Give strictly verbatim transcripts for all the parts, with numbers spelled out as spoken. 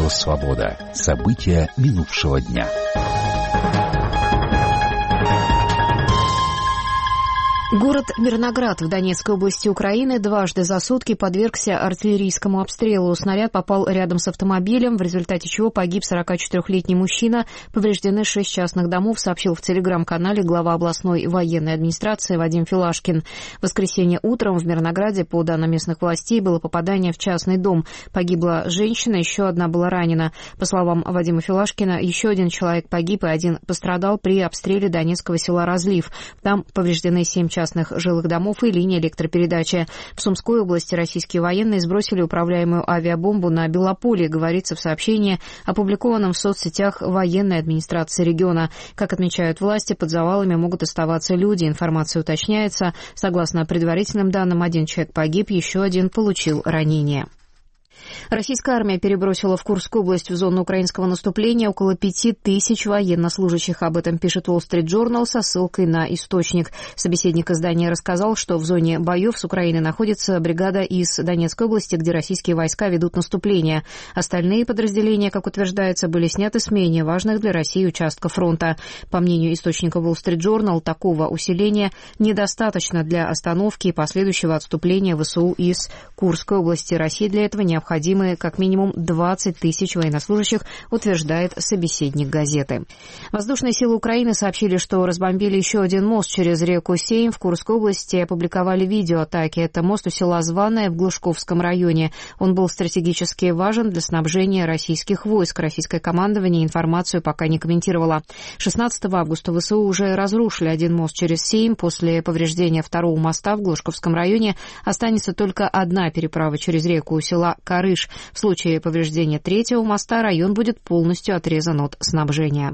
Радио «Свобода». События минувшего дня. Город Мирноград в Донецкой области Украины дважды за сутки подвергся артиллерийскому обстрелу. Снаряд попал рядом с автомобилем, в результате чего погиб сорокачетырёхлетний мужчина. Повреждены шесть частных домов, сообщил в телеграм-канале глава областной военной администрации Вадим Филашкин. В воскресенье утром в Мирнограде, по данным местных властей, было попадание в частный дом. Погибла женщина, еще одна была ранена. По словам Вадима Филашкина, еще один человек погиб и один пострадал при обстреле донецкого села Разлив. Там повреждены семь частных жилых домов и линия электропередачи. В Сумской области российские военные сбросили управляемую авиабомбу на Белополе, говорится в сообщении, опубликованном в соцсетях военной администрации региона. Как отмечают власти, под завалами могут оставаться люди. Информация уточняется. Согласно предварительным данным, один человек погиб, еще один получил ранение. Российская армия перебросила в Курскую область в зону украинского наступления около пяти тысяч военнослужащих. Об этом пишет Wall Street Journal со ссылкой на источник. Собеседник издания рассказал, что в зоне боев с Украиной находится бригада из Донецкой области, где российские войска ведут наступление. Остальные подразделения, как утверждается, были сняты с менее важных для России участков фронта. По мнению источника Wall Street Journal, такого усиления недостаточно для остановки и последующего отступления ВСУ из Курской области. России для этого необходимо необходимы как минимум двадцать тысяч военнослужащих, утверждает собеседник газеты. Воздушные силы Украины сообщили, что разбомбили еще один мост через реку Сейм в Курской области и опубликовали видео атаки. Это мост у села Званое в Глушковском районе. Он был стратегически важен для снабжения российских войск. Российское командование информацию пока не комментировало. шестнадцатого августа ВСУ уже разрушили один мост через Сейм. После повреждения второго моста в Глушковском районе останется только одна переправа через реку у села Карыш. В случае повреждения третьего моста район будет полностью отрезан от снабжения.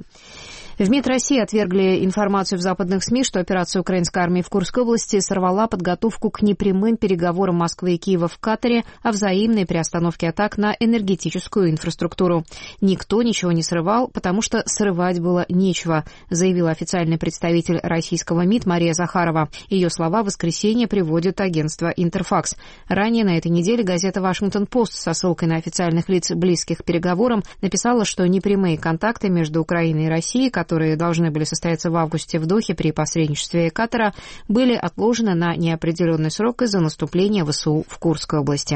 В МИД России отвергли информацию в западных СМИ, что операция украинской армии в Курской области сорвала подготовку к непрямым переговорам Москвы и Киева в Катаре о взаимной приостановке атак на энергетическую инфраструктуру. Никто ничего не срывал, потому что срывать было нечего, заявила официальный представитель российского МИД Мария Захарова. Ее слова в воскресенье приводит агентство «Интерфакс». Ранее на этой неделе газета «Вашингтон-Пост» со ссылкой на официальных лиц, близких к переговорам, написала, что непрямые контакты между Украиной и Россией, которые должны были состояться в августе в Дохе при посредничестве Катара, были отложены на неопределенный срок из-за наступления ВСУ в Курской области.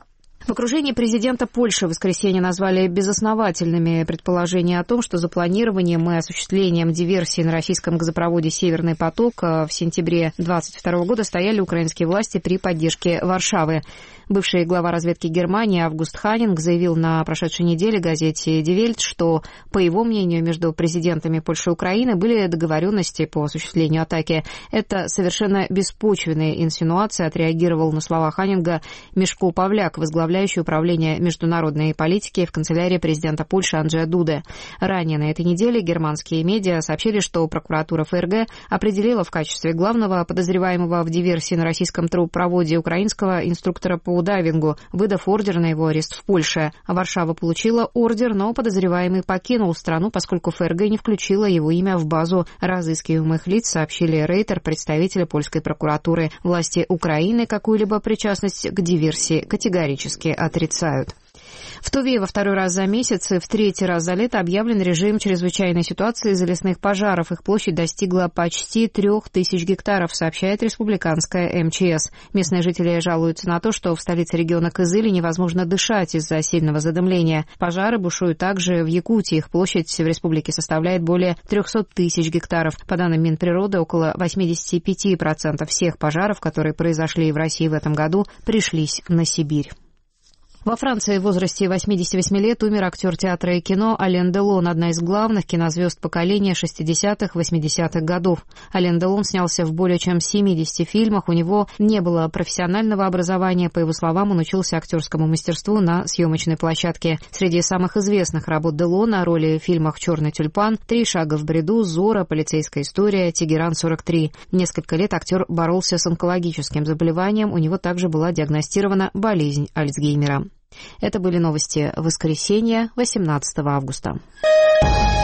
В окружении президента Польши в воскресенье назвали безосновательными предположения о том, что за планированием и осуществлением диверсии на российском газопроводе «Северный поток» в сентябре две тысячи двадцать второго года стояли украинские власти при поддержке Варшавы. Бывший глава разведки Германии Август Ханинг заявил на прошедшей неделе газете «Die Welt», что, по его мнению, между президентами Польши и Украины были договоренности по осуществлению атаки. Это совершенно беспочвенные инсинуации, отреагировал на слова Ханинга Мишко Павляк, возглавляющий управление международной политики в канцелярии президента Польши Анджея Дуды. Ранее на этой неделе германские медиа сообщили, что прокуратура ФРГ определила в качестве главного подозреваемого в диверсии на российском трубопроводе украинского инструктора по дайвингу, выдав ордер на его арест в Польше. Варшава получила ордер, но подозреваемый покинул страну, поскольку ФРГ не включила его имя в базу разыскиваемых лиц, сообщили Рейтер, представители польской прокуратуры. Власти Украины какую-либо причастность к диверсии категорически отрицают. В Туве во второй раз за месяц и в третий раз за лето объявлен режим чрезвычайной ситуации из-за лесных пожаров. Их площадь достигла почти трех тысяч гектаров, сообщает республиканская эм че эс. Местные жители жалуются на то, что в столице региона Кызыле невозможно дышать из-за сильного задымления. Пожары бушуют также в Якутии. Их площадь в республике составляет более трехсот тысяч гектаров. По данным Минприроды, около восемьдесят пять процентов всех пожаров, которые произошли в России в этом году, пришлись на Сибирь. Во Франции в возрасте восьмидесяти восьми лет умер актер театра и кино Ален Делон, одна из главных кинозвезд поколения шестидесятых-восьмидесятых годов. Ален Делон снялся в более чем семидесяти фильмах, у него не было профессионального образования, по его словам, он учился актерскому мастерству на съемочной площадке. Среди самых известных работ Делона — роли в фильмах «Черный тюльпан», «Три шага в бреду», «Зора», «Полицейская история», «Тегеран-сорок три». Несколько лет актер боролся с онкологическим заболеванием, у него также была диагностирована болезнь Альцгеймера. Это были новости воскресенья, восемнадцатого августа.